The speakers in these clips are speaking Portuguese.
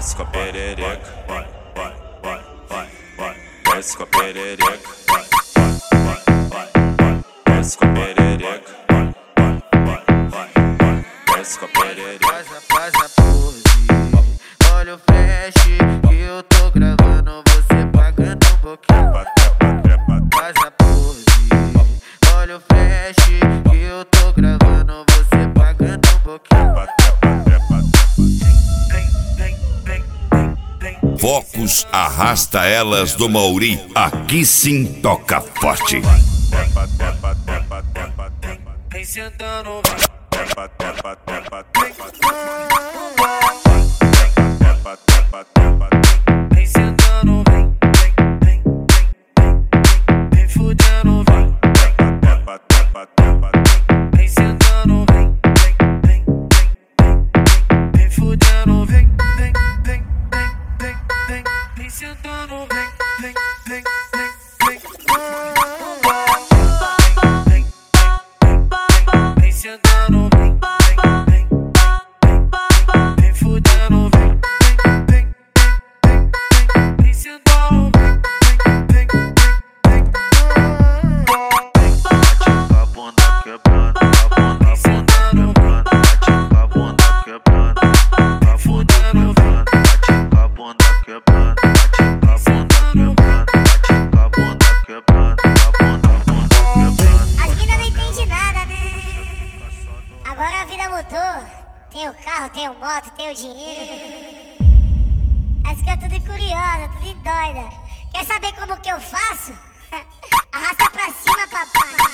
desce com a perereca, vai, vai, vai, vai, vai, desce com a perereca, vai, vai, vai, vai, desce com a perereca, vai, vai, vai, vai, desce com a perereca. Faz a pose, olha o flash que eu tô gravando, você pagando um pouquinho. Faz a pose, olha o flash que eu tô gravando, você pagando um pouquinho. Focus arrasta elas do Mauri, aqui sim toca forte. Vem sentando, vem sentando, vem fudendo, vem sentando, vem fudendo, vem sentando, vem sentando, vem fudendo, vem sentando, a bunda quebrando, a bunda quebrando, a fudendo, a bunda quebrando, a bunda quebrando, As mina não entende nada, né? Agora a vida mudou. Tem o carro, tem o moto, tem o dinheiro. Aí fica tudo curiosa, tudo doida. Quer saber como que eu faço? Arrasta pra cima, papai.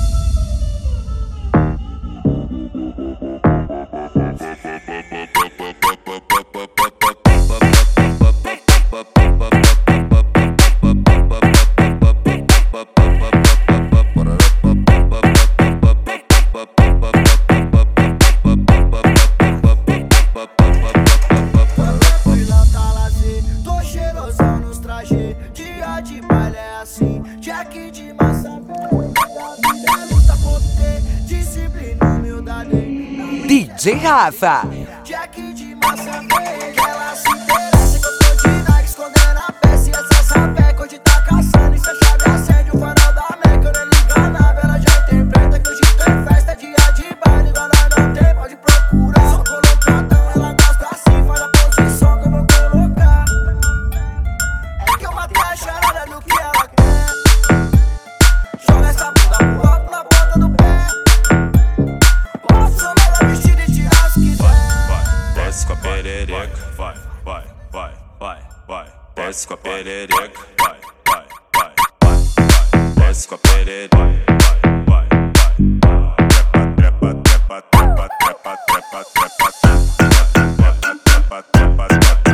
DJ Rafa. Jack de massa verde, ela se interessa que eu tô de Nike, escondendo a peça e essa sapeca hoje tá caçando. E se a chave acende o fanal da Meca, eu nem liga nada, ela já interpreta que hoje tem festa, dia de baile, igual nós não tem, pode procurar. Só colocadão, ela gosta assim, faz a posição que eu vou colocar. É que eu matei a charada no que ela quer. Joga essa bunda pro alto na ponta do pé. Posso ela vestida e tirar se quiser. Desce com a perereca, vai, vai, vai, vai, vai, desce com a perereca, vai, vai, vai, vai, vai, desce com a perereca, vai, vai, vai, trepa, trepa, trepa, trepa, trepa, trepa, trepa, trepa,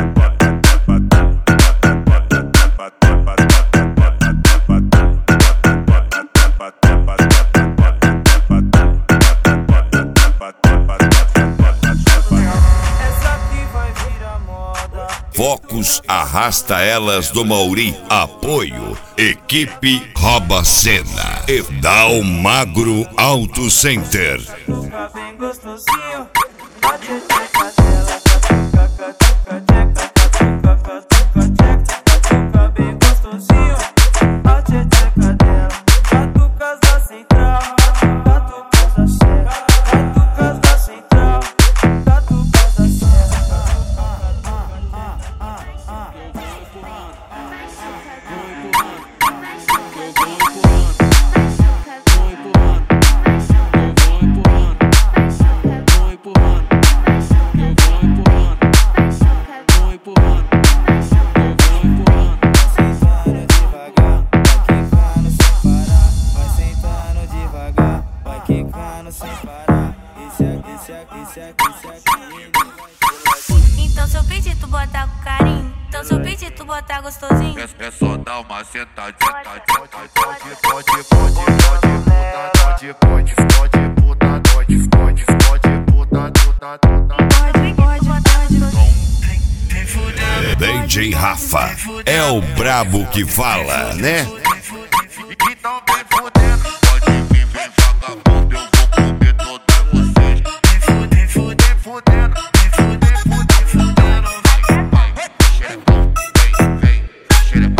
Focus arrasta elas do Mauri, apoio, equipe Rouba Cena e Dal Magro Auto Center. bem gostosinho, bem gostosinho, a tcheca dela, catucas da central, catucas da serra, catucas da central, catucas da serra. Então se eu pedir tu botar com carinho, então se eu pedir tu botar gostosinho, É só dar uma sentadinha, pode, DJ Rafa é o brabo que fala, né? então vem fudendo, pode vir, vem vagabundo, eu vou comer todas vocês. Vem fudendo, vem fudendo, vem fudendo, vai, vai. vem, xerepa.